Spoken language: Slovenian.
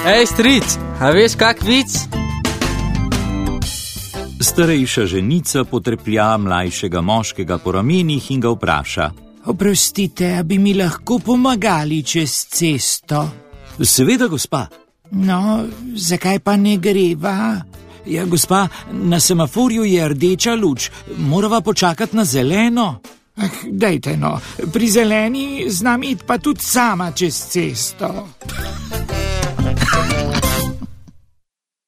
Ej, stric, a veš kak vic? Starejša ženica potreplja mlajšega moškega po ramenih in ga vpraša: Oprostite, a bi mi lahko pomagali čez cesto? Seveda, gospa. No, zakaj pa ne greva? Ja, gospa, na semaforju je rdeča luč, morava počakati na zeleno. Dajte no, pri zeleni znam iti pa tudi sama čez cesto.